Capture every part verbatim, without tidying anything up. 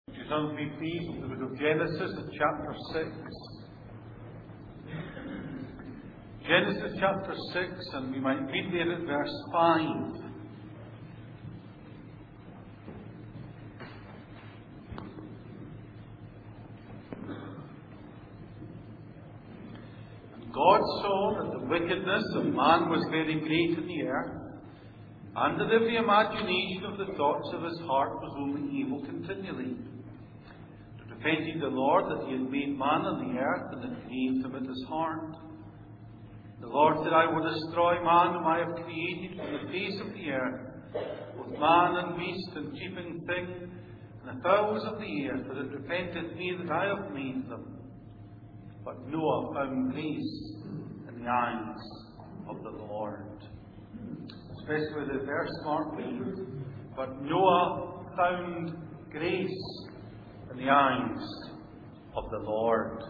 Would you turn with me, please, to the book of Genesis, chapter six. Genesis chapter six, and we might read there at verse five. And God saw that the wickedness of man was very great in the earth, and that every imagination of the thoughts of his heart was only evil continually. It repented the Lord that he had made man on the earth, and it grieved him at his heart. The Lord said, I will destroy man whom I have created from the face of the earth, both man and beast and creeping thing, and the fowls of the air, for it repenteth me that I have made them. But Noah found grace in the eyes of the Lord. Especially the verse mark reads, but Noah found grace in the eyes of the Lord.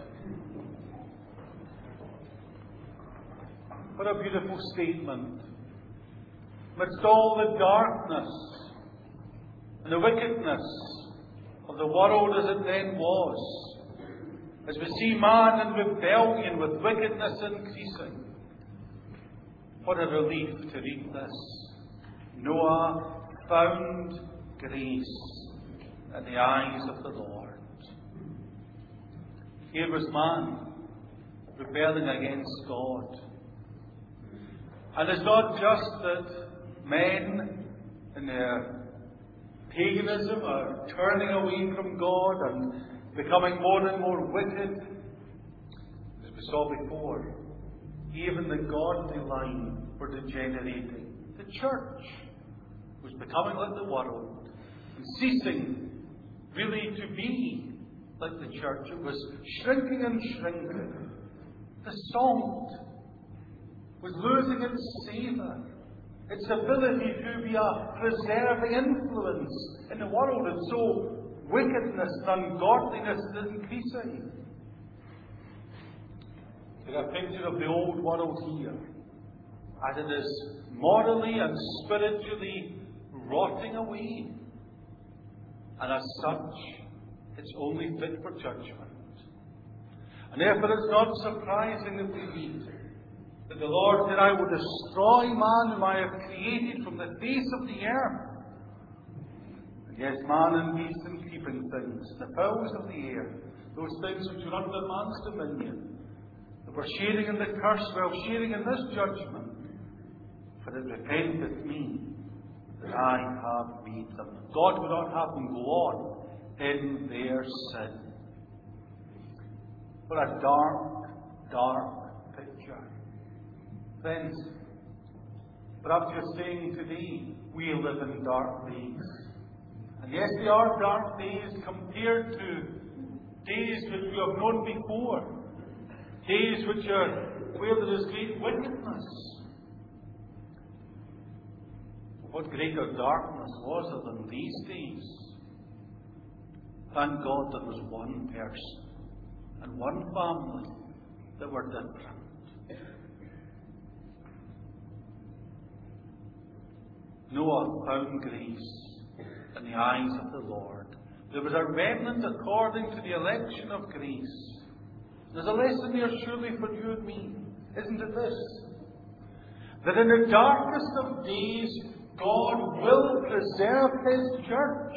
What a beautiful statement. Amidst all the darkness and the wickedness of the world as it then was, as we see man in rebellion with wickedness increasing, what a relief to read this. Noah found grace in the eyes of the Lord. Here was man rebelling against God. And it's not just that men in their paganism are turning away from God and becoming more and more wicked. As we saw before, even the godly line were degenerating. The church was becoming like the world and ceasing really to be like the church. It was shrinking and shrinking. The salt was losing its savour, its ability to be a preserving influence in the world, and so wickedness and ungodliness is increasing. There's a picture of the old world here, as it is morally and spiritually rotting away, and as such, it's only fit for judgment. And therefore it's not surprising that we read that the Lord said, I will destroy man whom I have created from the face of the earth. And yes, man and beast and creeping things, the fowls of the air, those things which are under man's dominion, that were sharing in the curse, well, sharing in this judgment. For it repenteth me that I have made them. God would not have them go on in their sin. What a dark, dark picture. Friends, perhaps you're saying today, we live in dark days. And yes, they are dark days compared to days which we have known before. Days which are where there is great wickedness. What greater darkness was there than these days? Thank God there was one person and one family that were different. Noah found grace in the eyes of the Lord. There was a remnant according to the election of grace. There's a lesson there surely for you and me, isn't it this? That in the darkest of days, God will preserve His church.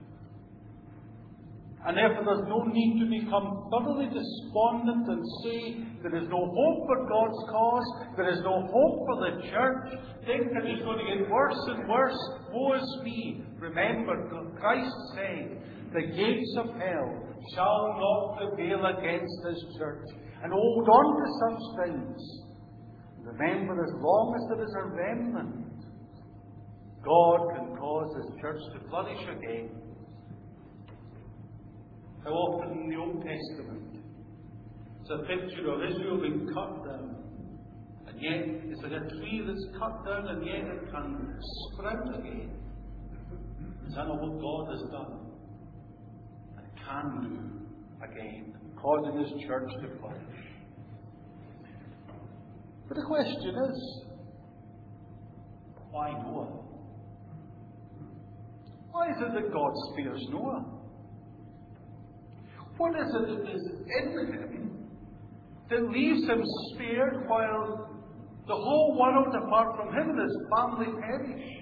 And therefore there's no need to become thoroughly despondent and say there is no hope for God's cause, there is no hope for the church. Think that it's going to get worse and worse. Woe is me. Remember, Christ said, the gates of hell shall not prevail against His church. And hold on to such things. Remember, as long as there is a remnant, God can cause His church to flourish again. How often in the Old Testament it's a picture of Israel being cut down, and yet it's like a tree that's cut down and yet it can sprout again. Is that not what God has done and can do again, causing His church to flourish? But the question is, why Noah? Why is it that God spares Noah? What is it that is in him that leaves him spared while the whole world apart from him and his family perish?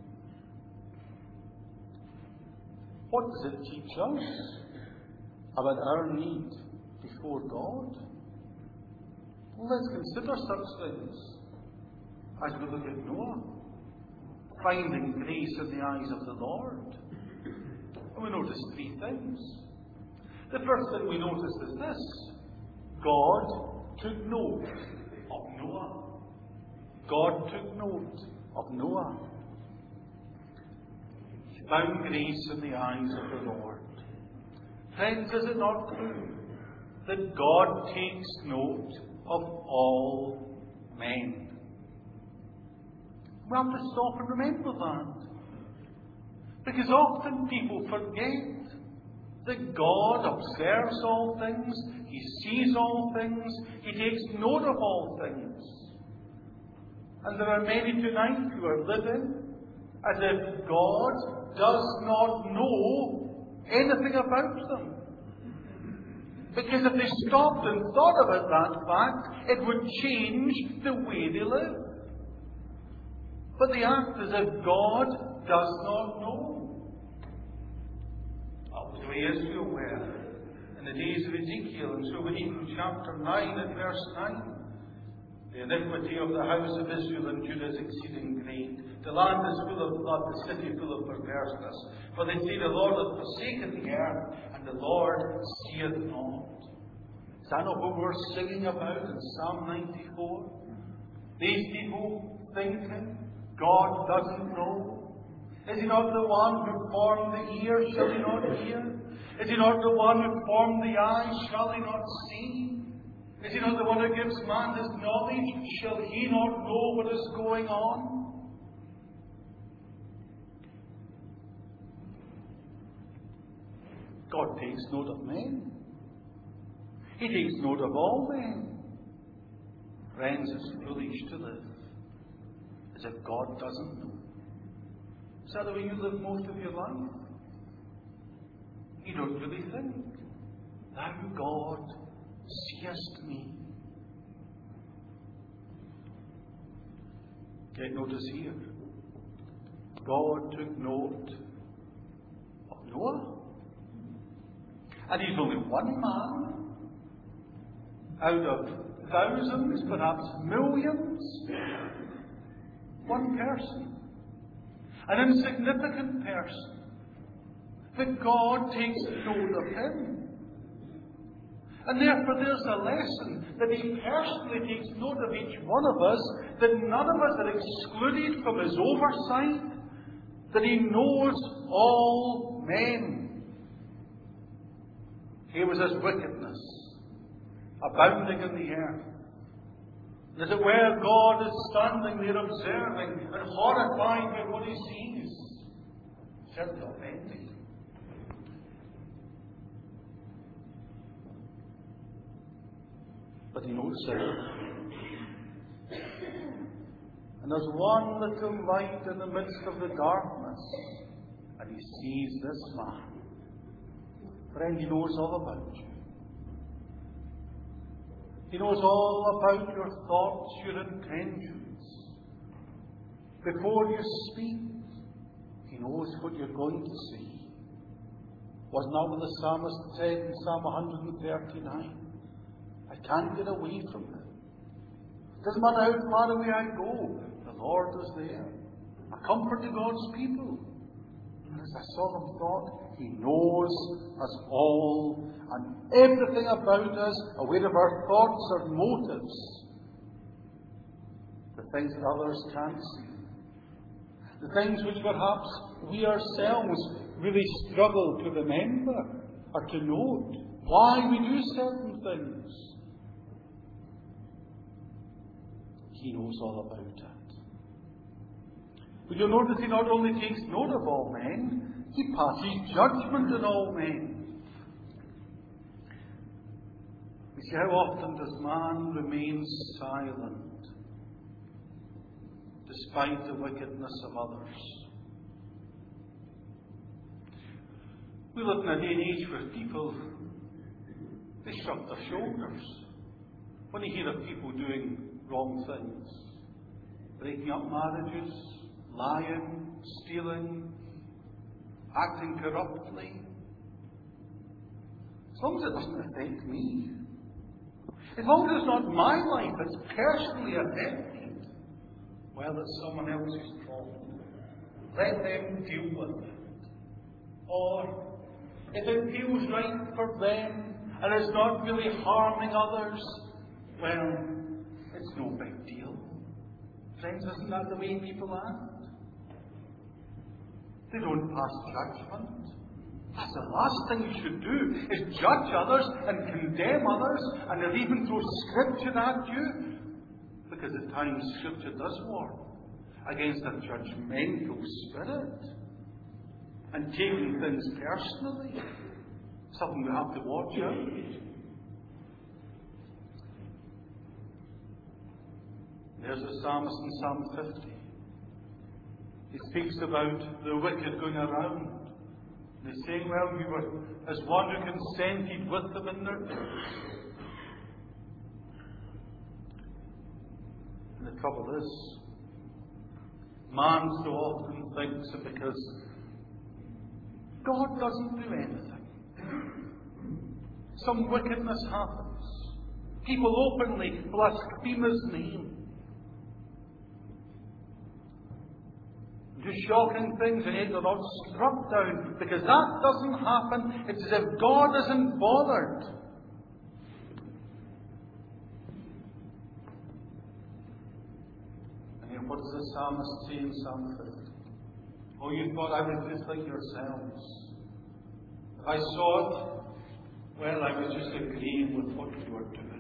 What does it teach us about our need before God? Well, let's consider such things as we look at Noah, finding grace in the eyes of the Lord. And we notice three things. The first thing we notice is this: God took note of Noah. God took note of Noah. He found grace in the eyes of the Lord. Friends, is it not true that God takes note of all men? We have to stop and remember that. Because often people forget that God observes all things, He sees all things, He takes note of all things. And there are many tonight who are living as if God does not know anything about them. Because if they stopped and thought about that fact, it would change the way they live. But they act as if God does not know. That was the way Israel were in the days of Ezekiel. And so we read in chapter nine and verse nine. The iniquity of the house of Israel and Judah is exceeding great. The land is full of blood, the city full of perverseness. For they say, the Lord hath forsaken the earth, and the Lord seeth not. Is that not what we're singing about in Psalm ninety-four? These people thinking God doesn't know. Is He not the one who formed the ear? Shall He not hear? Is He not the one who formed the eye? Shall He not see? Is He not the one who gives man His knowledge? Shall He not know what is going on? God takes note of men. He takes note of all men. Friends, it's foolish to live as if God doesn't know. Is that the way you live most of your life? You don't really think, thou God seest me. Take notice here. God took note of Noah. And he's only one man out of thousands, perhaps millions. One person. An insignificant person. But God takes note of him. And therefore there's a lesson that He personally takes note of each one of us, that none of us are excluded from His oversight, that He knows all men. Here was His wickedness abounding in the earth. As it were, God is standing there observing and horrified by what He sees. Certainly offended. But He knows it. And there's one little light in the midst of the darkness, and He sees this man. Friend, He knows all about you. He knows all about your thoughts, your intentions. Before you speak, He knows what you're going to say. Wasn't that what the psalmist said in Psalm one thirty-nine? I can't get away from Him. It doesn't matter how far away I go, the Lord is there. A comfort to God's people. And as I saw them thought, He knows us all and everything about us, aware of our thoughts or motives. The things that others can't see. The things which perhaps we ourselves really struggle to remember or to note. Why we do certain things. He knows all about it. But you'll notice He not only takes note of all men, He passes judgment on all men. You see, how often does man remain silent despite the wickedness of others? We live in a day and age where people They shrug their shoulders when they hear of people doing wrong things. Breaking up marriages, lying, stealing, acting corruptly. As long as it doesn't affect me. As long as it's not my life that's personally affected, well, it's someone else's problem. Let them deal with it. Or, if it feels right for them, and it's not really harming others, well, it's no big deal. Friends, isn't that the way people act? They don't pass judgment. That's the last thing you should do, is judge others and condemn others, and they'll even throw Scripture at you. Because at times Scripture does warn against a judgmental spirit and taking things personally. Something we have to watch out. There's the psalmist in Psalm fifty. He speaks about the wicked going around. And he's saying, well, you were as one who consented with them in their deeds. And the trouble is, man so often thinks that because God doesn't do anything, some wickedness happens. People openly blaspheme His name. Do shocking things, and yet they're not struck down, because that doesn't happen. It's as if God isn't bothered. And yet, what does the psalmist say in Psalm fifty? Oh, you thought I was just like yourselves. If I saw it, well, I was just agreeing with what you were doing.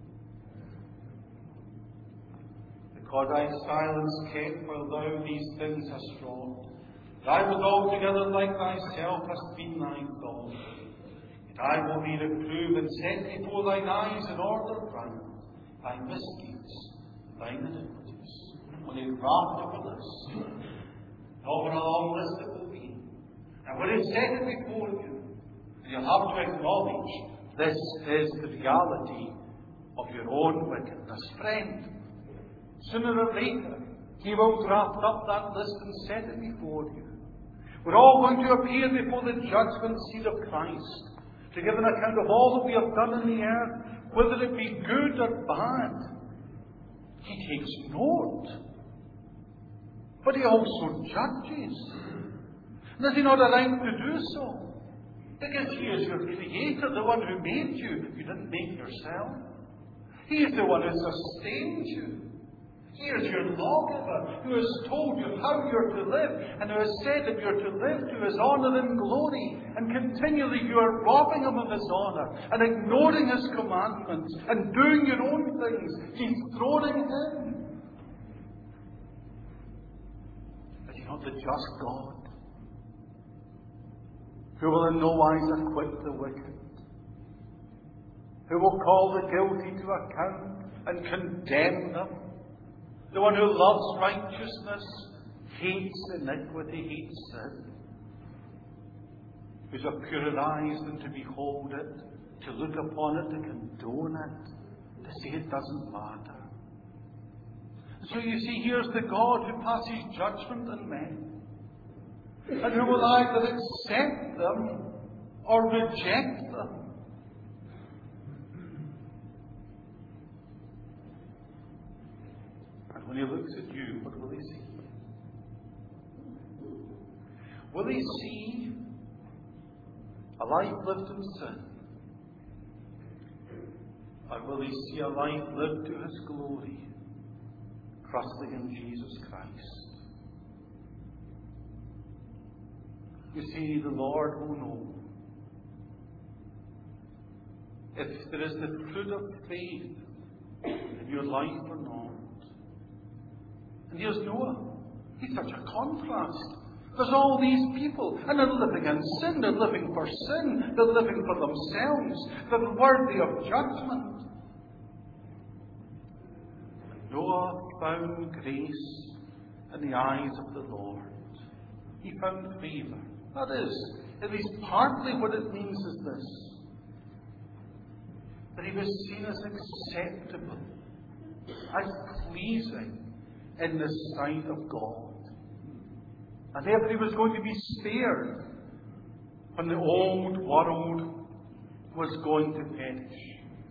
Because I silence kept while thou these things hast wrought. I was altogether like thyself, hast been thy thought. Yet I will be reproved and set before thine eyes in order right thy misdeeds, thine iniquities. When he wrapped over this, over a long list it will be. And when he set it before you, you'll have to acknowledge this is the reality of your own wickedness. Friend, sooner or later, He will draft up that list and set it before you. We're all going to appear before the judgment seat of Christ to give an account of all that we have done in the earth, whether it be good or bad. He takes note. But He also judges. And is He not allowed to do so? Because He is your Creator, the one who made you. You didn't make yourself. He is the one who sustains you. He is your lawgiver, who has told you how you're to live, and who has said that you're to live to His honour and glory, and continually you are robbing Him of His honour, and ignoring His commandments, and doing your own things. He's throning Him. Is He not the just God, who will in no wise acquit the wicked, who will call the guilty to account and condemn them? The one who loves righteousness, hates iniquity, hates sin. Who's of purer eyes than to behold it, to look upon it, to condone it, to say it doesn't matter. So you see, here's the God who passes judgment on men, and who will either accept them or reject them. When He looks at you, what will He see? Will He see a life lived in sin? Or will He see a life lived to His glory, trusting in Jesus Christ? You see, the Lord will know if there is the fruit of faith in your life or not. And here's Noah. He's such a contrast. There's all these people, and they're living in sin. They're living for sin. They're living for themselves. They're worthy of judgment. Noah found grace in the eyes of the Lord. He found favour. That is, at least partly what it means is this. that he was seen as acceptable, as pleasing in the sight of God. And therefore he was going to be spared when the old world was going to perish.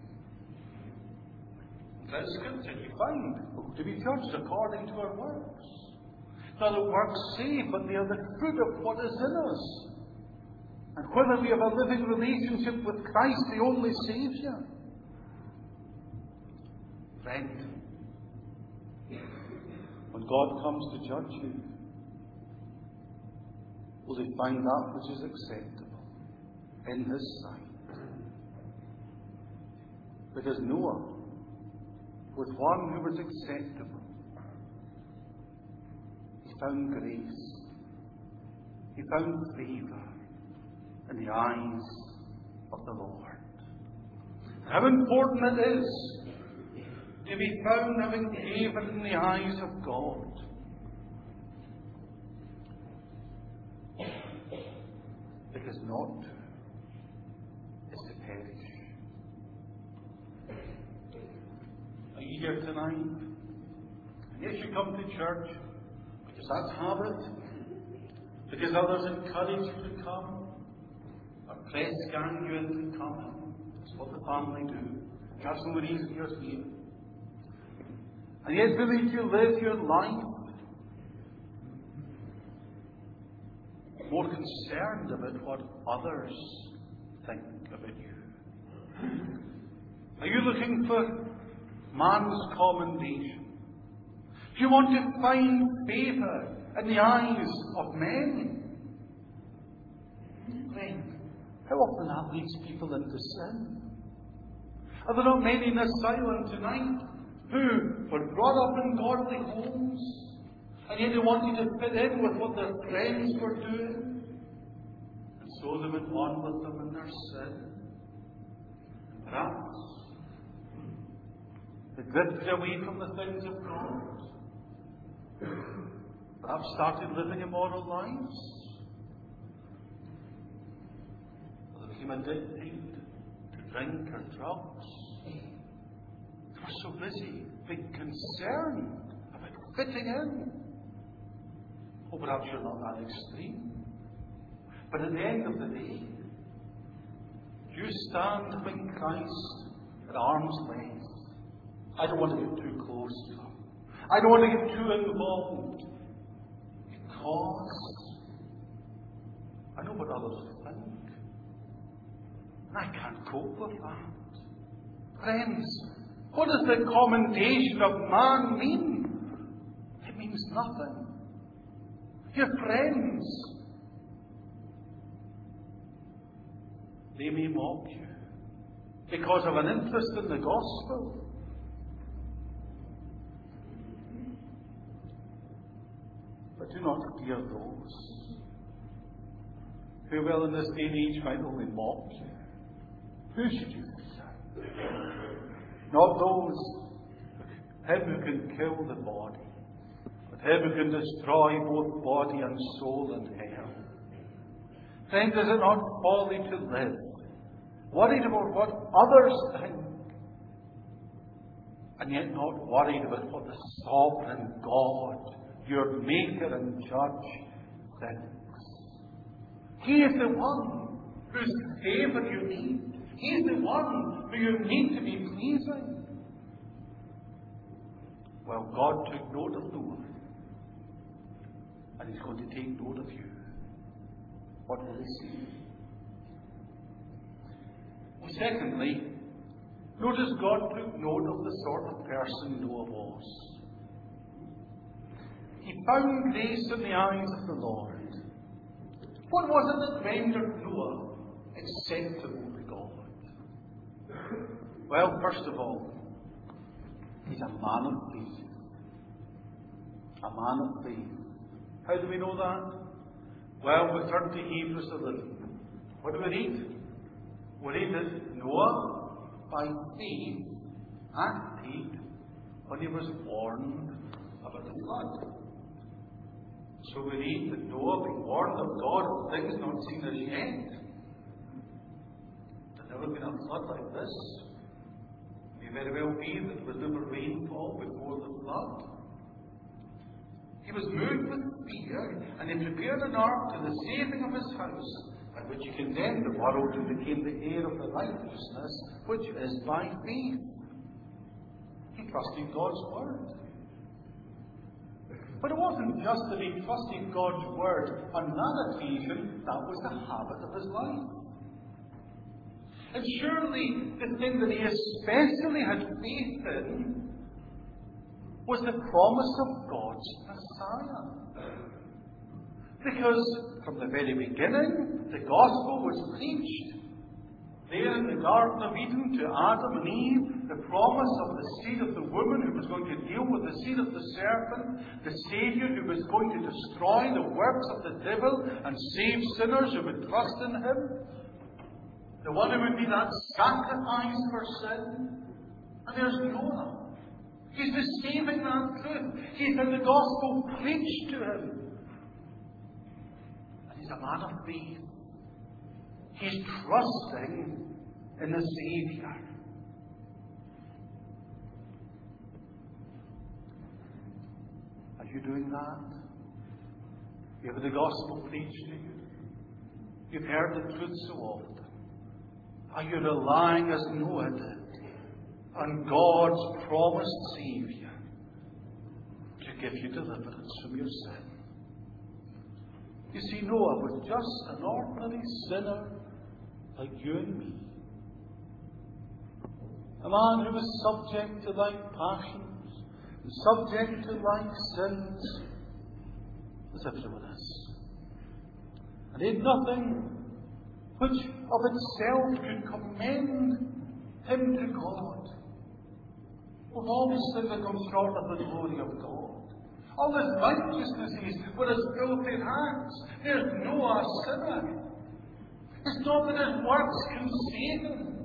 In Scripture you find we're to be judged according to our works. Not that works save, but they are the fruit of what is in us. And whether we have a living relationship with Christ, the only Saviour. Friend, when God comes to judge you, will he find that which is acceptable in his sight? Because Noah was one who was acceptable. He found grace. He found favour in the eyes of the Lord. How important it is to be found having favour in the eyes of God. Because not is to perish. Are you here tonight? And yes, you come to church because that's habit, because others encourage you to come, or press gang you into coming. That's what the family do. That's the reason you're here. And yet, believe you live your life more concerned about what others think about you. Are you looking for man's commendation? Do you want to find favour in the eyes of men? Friend, how often that leads people into sin? Are there not many in this silence tonight who were brought up in godly homes, and yet they wanted to fit in with what their friends were doing, and so they went on with them in their sin? Perhaps they drifted away from the things of God. Perhaps started living immoral lives. Or they became addicted to drink or drugs. They were so busy being concerned about fitting in. Oh, perhaps you're not that extreme. But at the end of the day, you stand having Christ at arm's length. I don't want to get too close to him. I don't want to get too involved. Because I know what others think. And I can't cope with that. Friends, what does the commendation of man mean? It means nothing. Your friends, they may mock you because of an interest in the gospel. But do not fear those who will in this day and age might only mock you. Who should you fear? Not those, him who can kill the body, but him who can destroy both body and soul in hell. Friend, is it not folly to live worried about what others think, and yet not worried about what the sovereign God, your Maker and Judge, thinks? He is the one whose favour you need. He is the one who you need to be pleasing. Well, God took note of Noah, and He's going to take note of you. What will He see? Well, secondly, notice God took note of the sort of person Noah was. He found grace in the eyes of the Lord. What was it that rendered Noah acceptable to God? Well, first of all, he's a man of faith. A man of faith. How do we know that? Well, we turn to Hebrews eleven. What do we read? We read that Noah, by faith, acted when he was warned about the flood. So we read that Noah, being warned of God of things not seen as yet, there's never been a flood like this. may very well be that there was never rainfall before the flood. He was moved with fear, and he prepared an ark to the saving of his house, by which he condemned the world and became the heir of the righteousness which is by faith. He trusted God's word. But it wasn't just that he trusted God's word on that occasion, that was the habit of his life. And surely the thing that he especially had faith in was the promise of God's Messiah. Because from the very beginning, the gospel was preached. There in the Garden of Eden to Adam and Eve, the promise of the seed of the woman who was going to deal with the seed of the serpent, the Saviour who was going to destroy the works of the devil and save sinners who would trust in him, the one who would be that sacrifice for sin. And there's Noah. He's receiving that truth. He's had the gospel preached to him. And he's a man of faith. He's trusting in the Saviour. Are you doing that? You have the gospel preached to you. You've heard the truth so often. Are you relying, as Noah did, on God's promised Saviour to give you deliverance from your sin? You see, Noah was just an ordinary sinner like you and me. A man who was subject to like passions, and subject to like sins, as everyone is. And he had nothing which of itself could commend him to God. Well, all his sins had come short of the glory of God. All his righteousnesses were as filthy rags. There's Noah, a sinner. It's not that his works can save him.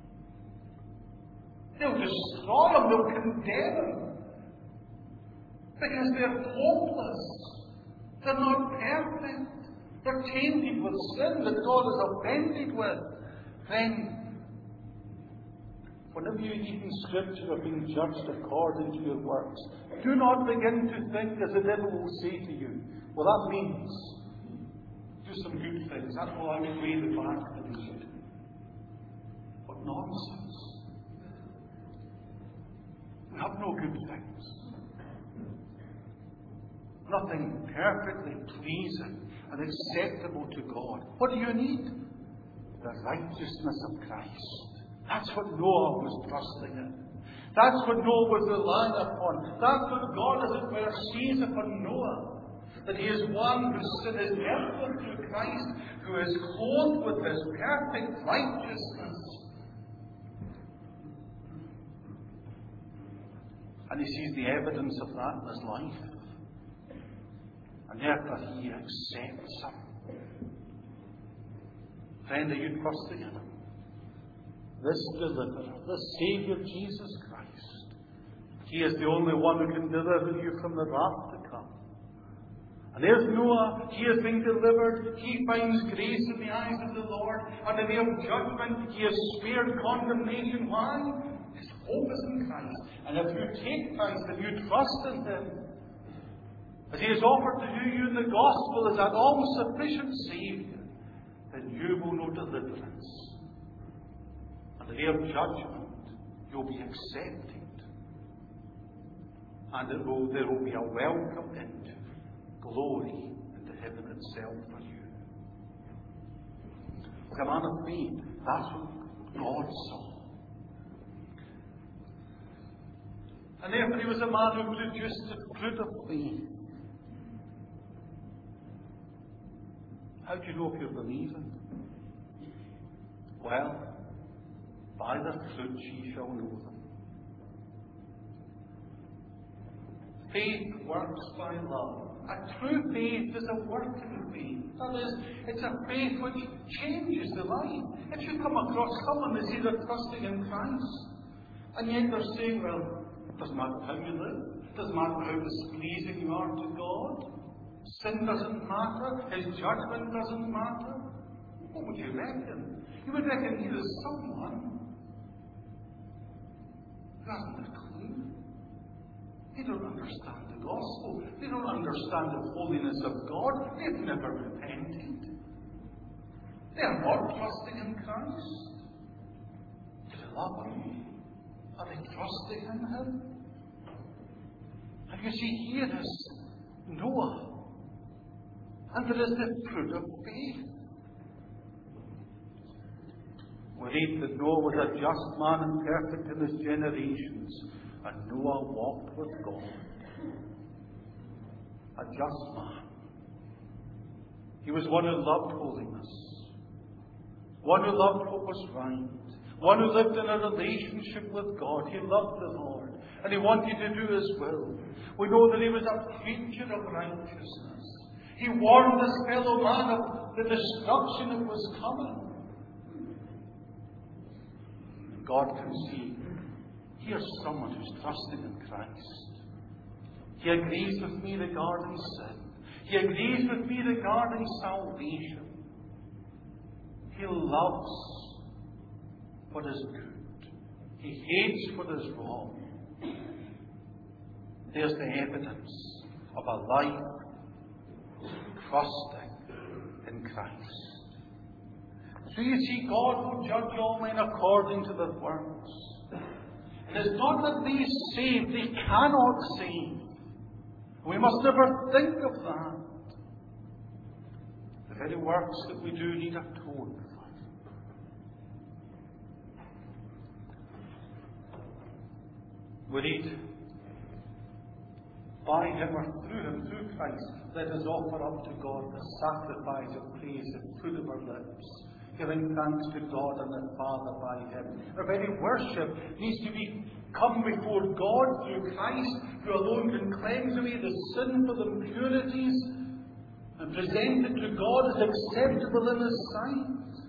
They'll destroy him, they'll condemn him. Because they're hopeless. They're not perfect. They're tainted with sin that God is offended with. Then, whenever you read in Scripture are being judged according to your works, do not begin to think, as the devil will say to you, well, that means do some good things. That's all I would weigh the back that you should do. What nonsense. We have no good things. Nothing perfectly pleasing and acceptable to God. What do you need? The righteousness of Christ. That's what Noah was trusting in. That's what Noah was relying upon. That's what God, as it were, sees upon Noah. That he is one whose sin is dealt with through Christ, who is clothed with his perfect righteousness. And he sees the evidence of that in his life. And therefore he accepts him. Friend, are you trusting in him? This deliverer, this Saviour, Jesus Christ. He is the only one who can deliver you from the wrath to come. And there's Noah. He is being delivered. He finds grace in the eyes of the Lord. On the day of judgment, he is spared condemnation. Why? His hope is in Christ. And if you take Christ and you trust in him, as he has offered to you in the gospel as that all-sufficient Saviour, then you will know deliverance. On the day of judgment, you'll be accepted. And it will, there will be a welcome into glory, into heaven itself for you. As a man of faith, that's what God saw. And therefore he was a man who produced the fruit of faith. How do you know if you're believing? Well, by their fruits ye shall know them. Faith works by love. A true faith is a working faith. That is, it's a faith which changes the life. If you come across someone that's either trusting in Christ, and yet they're saying, well, it doesn't matter how you live, it doesn't matter how displeasing you are to God, sin doesn't matter, his judgment doesn't matter, what would you reckon? You would reckon he is someone Who hasn't a clue. They don't understand the gospel. They don't understand the holiness of God. They've never repented. They are not trusting in Christ. Do they love Him? Are they trusting in Him? And you see, here is Noah. And there is the fruit of faith. We read that Noah was a just man and perfect in his generations. And Noah walked with God. A just man. He was one who loved holiness. One who loved what was right. One who lived in a relationship with God. He loved the Lord. And he wanted to do His will. We know that he was a preacher of righteousness. He warned his fellow man of the destruction that was coming. And God can see, here's someone who's trusting in Christ. He agrees with me regarding sin. He agrees with me regarding salvation. He loves what is good. He hates what is wrong. There's the evidence of a life trusting in Christ. So you see, God will judge all men according to their works. And it's not that they save, they cannot save. We must never think of that. The very works that we do need atonement for. We read, by Him or through Him, through Christ, let us offer up to God the sacrifice of praise and fruit of our lips, giving thanks to God and the Father by Him. Our very worship needs to be come before God through Christ, who alone can cleanse away the sinful impurities and present it to God as acceptable in His sight.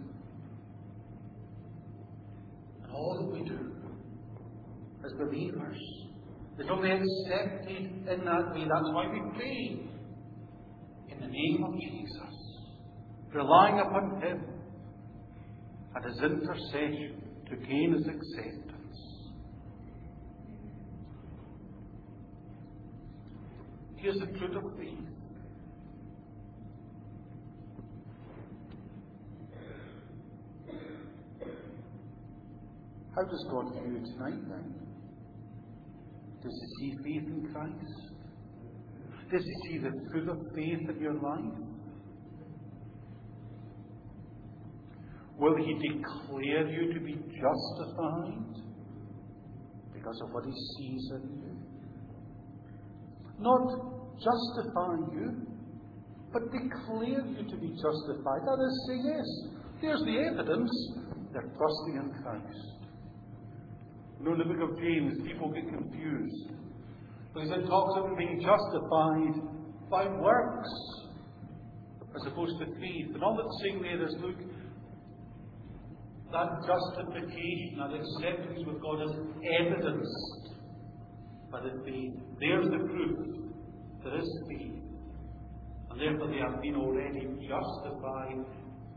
And all that we do as believers is only accepted in that way. That's why we pray in the name of Jesus, relying upon Him and His intercession to gain His acceptance. Here's the fruit of faith. How does God view you tonight then? Does He see faith in Christ? Does He see the fruit of faith in your life? Will He declare you to be justified because of what He sees in you? Not justify you, but declare you to be justified. That is, say yes. Here's the evidence. They're trusting in Christ. You know, in the book of James, people get confused because it talks about being justified by works as opposed to faith. And all that's saying there is, look, that justification, that acceptance with God is evidenced by the faith. There's the proof. There is faith. And therefore they have been already justified,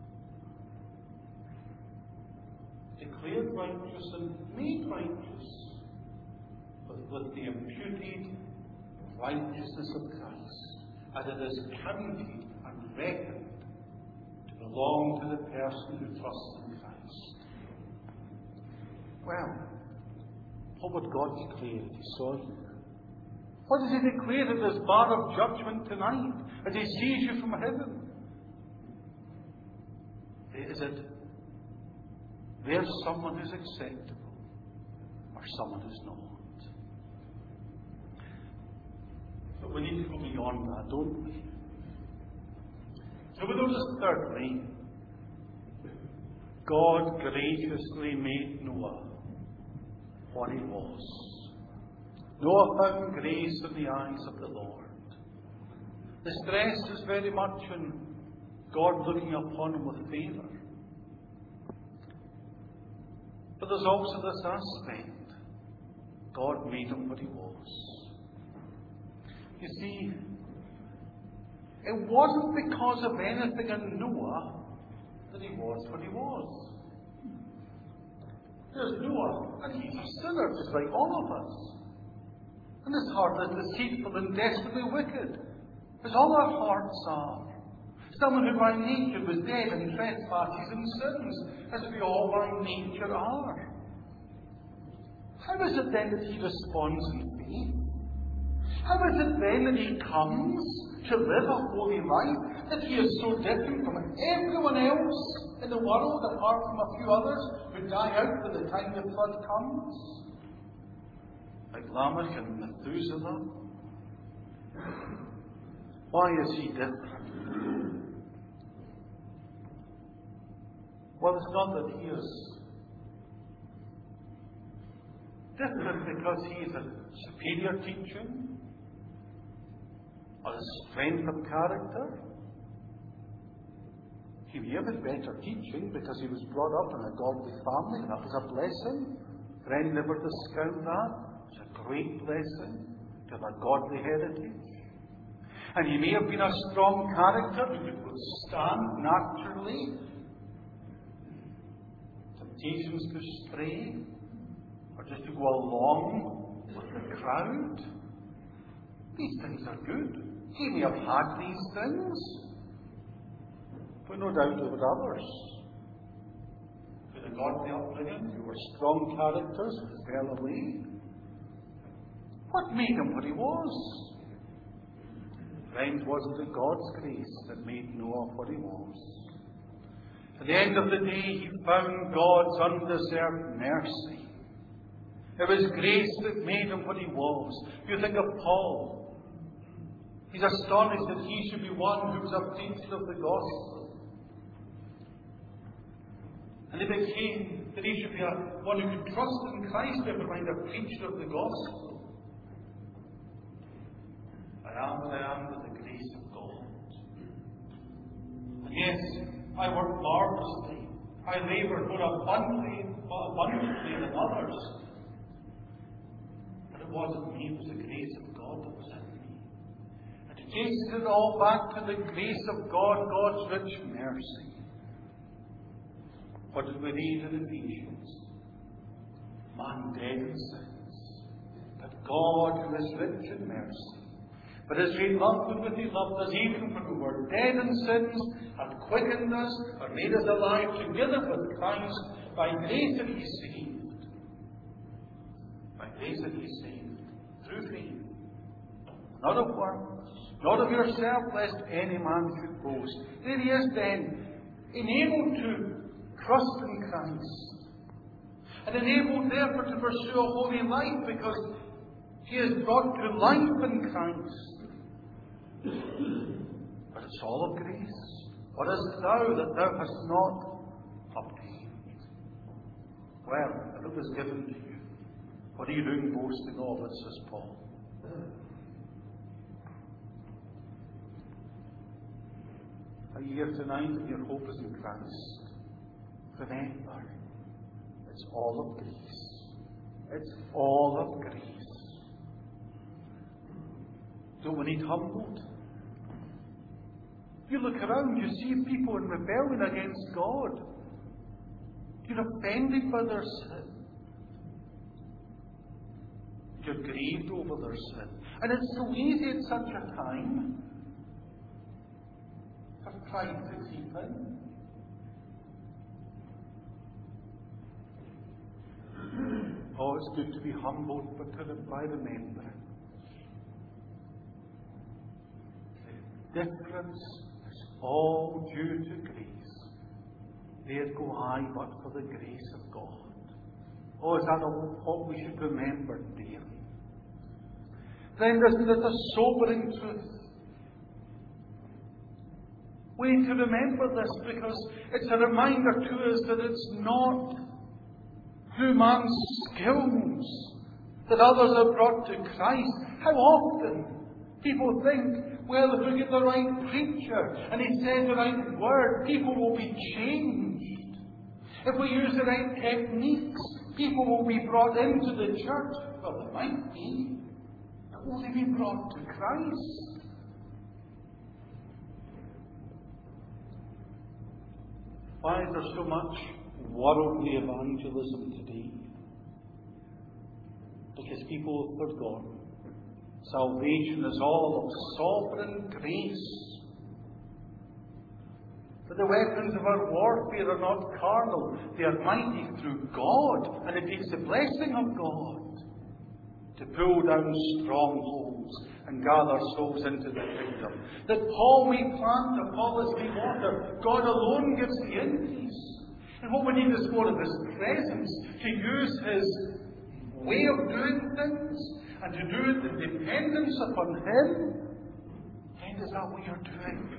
declared righteous and made righteous with, with the imputed righteousness of Christ, as it is counted and reckoned to belong to the person who trusts in Christ. Well, what would God declare if He saw you? What does He declare at this bar of judgment tonight as He sees you from heaven? Is it there's someone who's acceptable or someone who's not? But we need to go beyond that, don't we? So we notice thirdly, God graciously made Noah what he was. Noah found grace in the eyes of the Lord. The stress is very much in God looking upon him with favour. But there's also this aspect. God made him what he was. You see, it wasn't because of anything in Noah that he was what he was. There's Noah, and he's a sinner just like all of us. And his heart is deceitful and desperately wicked, as all our hearts are. Someone who by nature was dead in trespasses and sins, as we all by nature are. How is it then that he responds in faith? How is it then that he comes to live a holy life, that he is so different from everyone else in the world, apart from a few others who die out when the time the flood comes? Like Lamech and Methuselah? Why is he different? Well, it's not that he is different because he is a superior teaching or a strength of character. He may have had better teaching because he was brought up in a godly family, and that was a blessing. Friend, never discount that. It's a great blessing to have a godly heritage. And he may have been a strong character who could withstand naturally temptations to stray, or just to go along with the crowd. These things are good. He may have had these things, but no doubt over others. For the godly upbringing, who were strong characters who fell away. What made him what he was? Friends, wasn't it God's grace that made Noah what he was? At the end of the day, he found God's undeserved mercy. It was grace that made him what he was. You think of Paul. He's astonished that he should be one who was a preacher of the gospel. And he became that he should be a, one who could trust in Christ, never mind a preacher of the gospel. I am what I am by the grace of God. And yes, I work marvelously. I labour more abundantly, abundantly than others. But it wasn't me, it was the grace of God that was in me. And to trace it all back to the grace of God, God's rich mercy. What did we read in Ephesians? Man dead in sins, but God who is rich in mercy. But as He loved us, He loved us even when we were dead in sins, and quickened us, and made us alive together with Christ. By grace that He saved. By grace that He saved. Through faith. Not of works, not of yourself, lest any man should boast. There He is then, enabled to trust in Christ. And enabled therefore to pursue a holy life, because He is brought to life in Christ. But it's all of grace. What is thou that thou hast not obtained? Well, if it was given to you, what are you doing boasting of it, says Paul? Are you here tonight and your hope is in Christ? Remember, it's all of grace. It's all of grace. Don't we need humbled? You look around, you see people in rebellion against God. You're offended by their sin. You're grieved over their sin. And it's so easy at such a time for pride to creep in. Oh, it's good to be humbled, but to by remembering the difference is all due to grace. There go I, but for the grace of God. Oh, is that what we should remember daily? Then isn't it a sobering truth? We need to remember this because it's a reminder to us that it's not through man's skills that others are brought to Christ. How often people think, well, if we get the right preacher and he says the right word, people will be changed. If we use the right techniques, people will be brought into the church. Well, they might be, but will they be brought to Christ? Why is there so much worldly evangelism today. Because people have forgotten. Salvation is all of sovereign grace. But the weapons of our warfare are not carnal. They are mighty through God. And it takes the blessing of God to pull down strongholds and gather souls into the kingdom. That Paul may plant, Apollos may water. God alone gives the increase. And what we need is more of His presence, to use His way of doing things, and to do it in dependence upon Him. And is that what you're doing?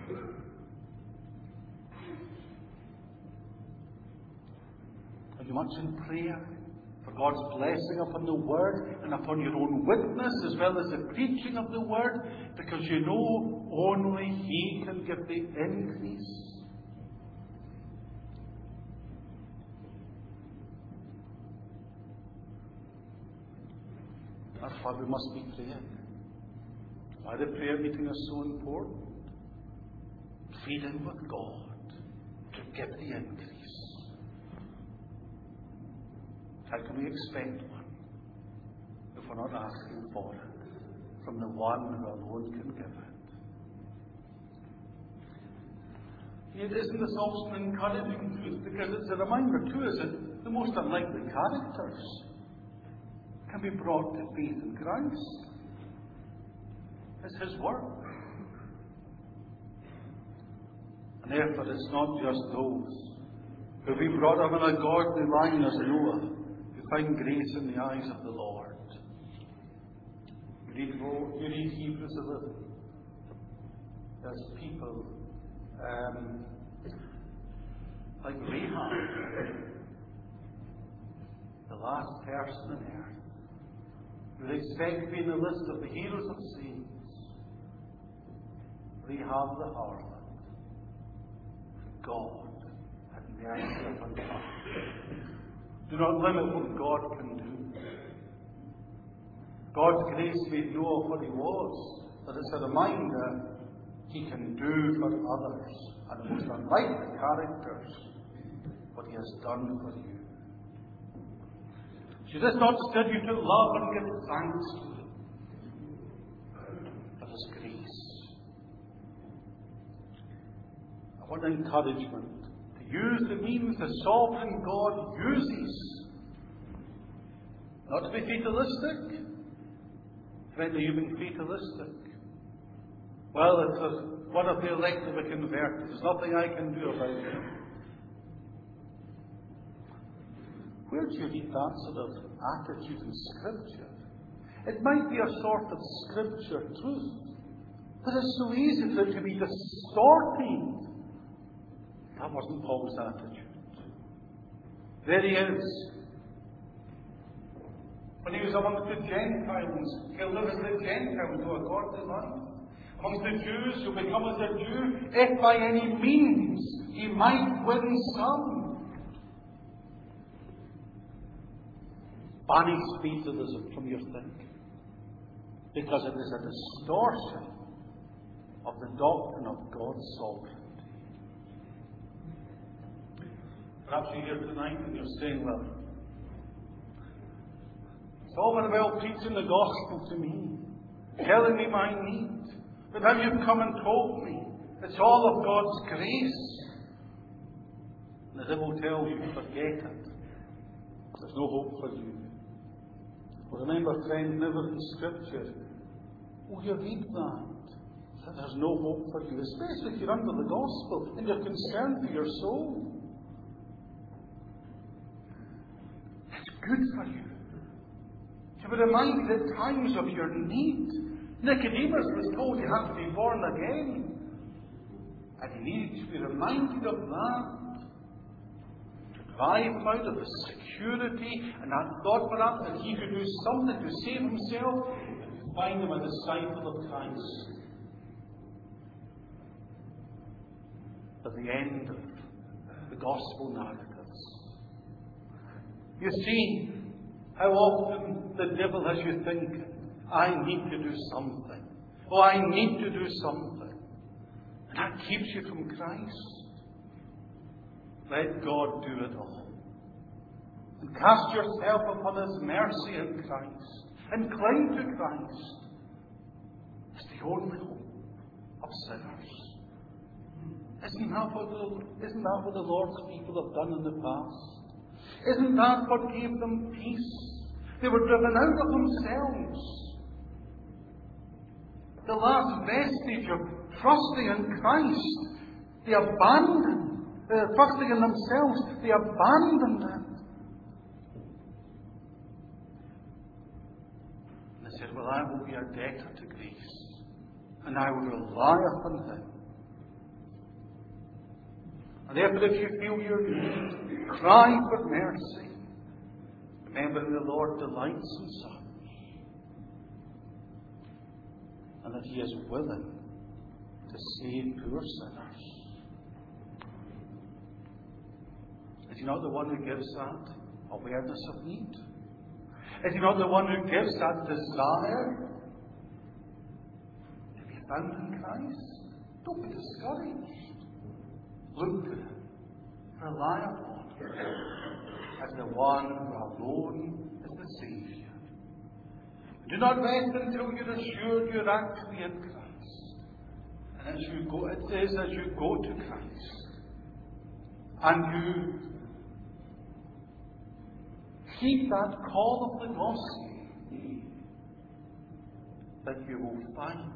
Are you much in prayer for God's blessing upon the Word and upon your own witness as well as the preaching of the Word? Because you know only He can give the increase. That's why we must be praying. Why the prayer meeting is so important. Pleading with God to give the increase. How can we expect one if we're not asking for it from the one who alone can give it? Yet isn't this also an encouraging truth? Because it's a reminder too, is it? The most unlikely characters can be brought to faith in Christ. It's His work. And therefore it's not just those who have been brought up in a godly line as Noah who find grace in the eyes of the Lord. You read, you read Hebrews eleven. There's people um, like Rahab, the last person on earth, who they expect to be in the list of the heroes of saints. Rahab the harlot. God had mercy upon her. Do not limit what God can do. God's grace made Noah what he was, but it's a reminder He can do for others, and the most unlikely characters, what He has done for you. She does not study to love and give thanks to Him, but His grace. I want encouragement to use the means the sovereign God uses. Not to be fatalistic. Friend, are you being fatalistic? Well, if there's one of the elect to be converted, there's nothing I can do about it. Where do you read that sort of attitude in Scripture? It might be a sort of Scripture truth, but it's so easy for it to be distorted. That wasn't Paul's attitude. There he is. When he was amongst the Gentiles, he'll live as the Gentiles to a godly life. Amongst the Jews, he'll become as a Jew, if by any means he might win some. Banish fatalism from your thinking, because it is a distortion of the doctrine of God's sovereignty. Perhaps you're here tonight and you're saying, well, it's all very well preaching the gospel to me, telling me my need, but now you've come and told me it's all of God's grace. And the devil tells you, forget it. There's no hope for you. Well, remember, friend, never in Scripture will you read that, that there's no hope for you, especially if you're under the gospel and you're concerned for your soul. It's good for you to be reminded at times of your need. Nicodemus was told you have to be born again, and he needed to be reminded of that. Drive him out of the security and that thought perhaps that he could do something to save himself, and to find him a disciple of Christ. At the end of the gospel narratives, you see how often the devil has you thinking, I need to do something. Oh, I need to do something. And that keeps you from Christ. Let God do it all. and cast yourself upon His mercy in Christ, and cling to Christ as the only hope of sinners. Isn't that what the, isn't that what the Lord's people have done in the past? Isn't that what gave them peace? They were driven out of themselves. The last vestige of trusting in Christ, they abandoned, uh, trusting in themselves, they abandoned it. And they said, well, I will be a debtor to grace, and I will rely upon Him. And therefore, if you feel your need, cry for mercy. Remember, the Lord delights in such, and that He is willing to save poor sinners. Is He not the one who gives that awareness of need? Is He not the one who gives that desire to be found in Christ? Don't be discouraged. Look to Him. Rely upon Him as the one who alone is the Saviour. Do not rest until you're assured you're actually in Christ. And as you go, it says as you go to Christ, and you keep that call of the gospel, that you will find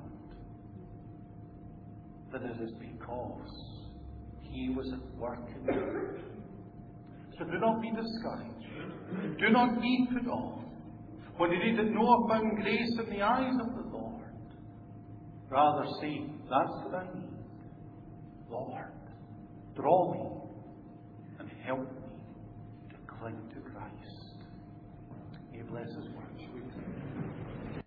that it is because He was at work in you. So do not be discouraged. Do not be put off. When you read that Noah found grace in the eyes of the Lord, rather say, that's what I need. Lord, draw me and help me to cling to Christ. He bless His word.